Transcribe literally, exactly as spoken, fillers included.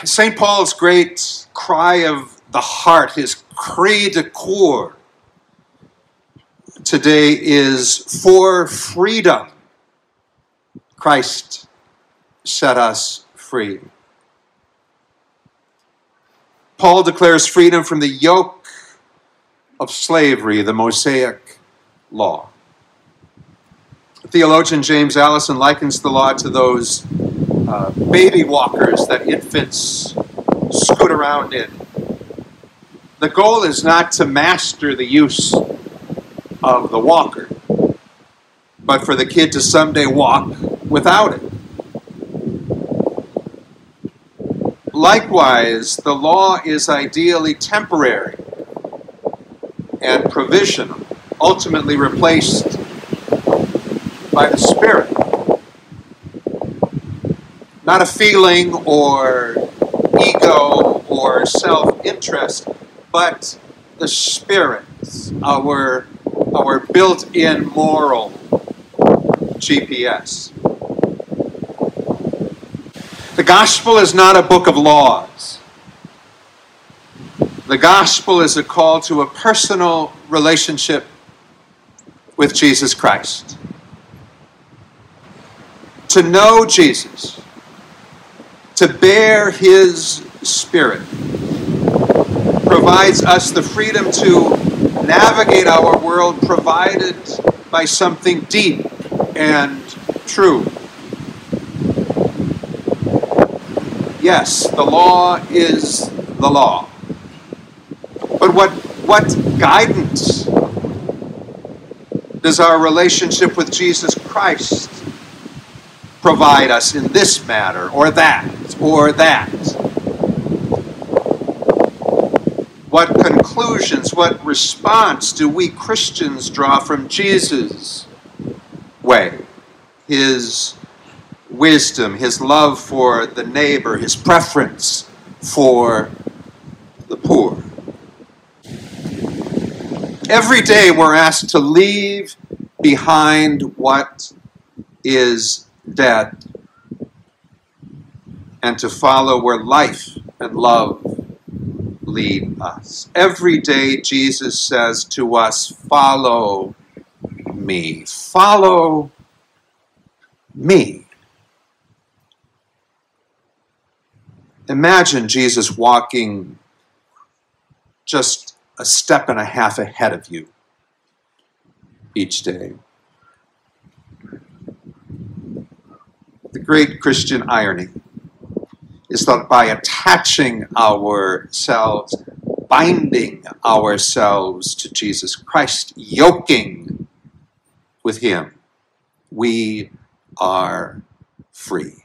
Saint Paul's great cry of the heart, his cri de coeur, today is for freedom. Christ set us free. Paul declares freedom from the yoke of slavery, the Mosaic law. Theologian James Allison likens the law to those uh, baby walkers that infants scoot around in. The goal is not to master the use of the walker, but for the kid to someday walk without it. Likewise, the law is ideally temporary and provisional, ultimately replaced by the Spirit. Not a feeling or ego or self-interest, but the Spirit, our, our built-in moral G P S. The gospel is not a book of laws. The gospel is a call to a personal relationship with Jesus Christ. To know Jesus, to bear his Spirit, provides us the freedom to navigate our world provided by something deep and true. Yes, the law is the law. But what, what guidance does our relationship with Jesus Christ provide us in this matter, or that, or that? What conclusions, what response do we Christians draw from Jesus' way, his wisdom, his love for the neighbor, his preference for the poor? Every day we're asked to leave behind what is dead and to follow where life and love lead us. Every day Jesus says to us, follow me. Follow me. Imagine Jesus walking just a step and a half ahead of you each day. The great Christian irony is that by attaching ourselves, binding ourselves to Jesus Christ, yoking with him, we are free.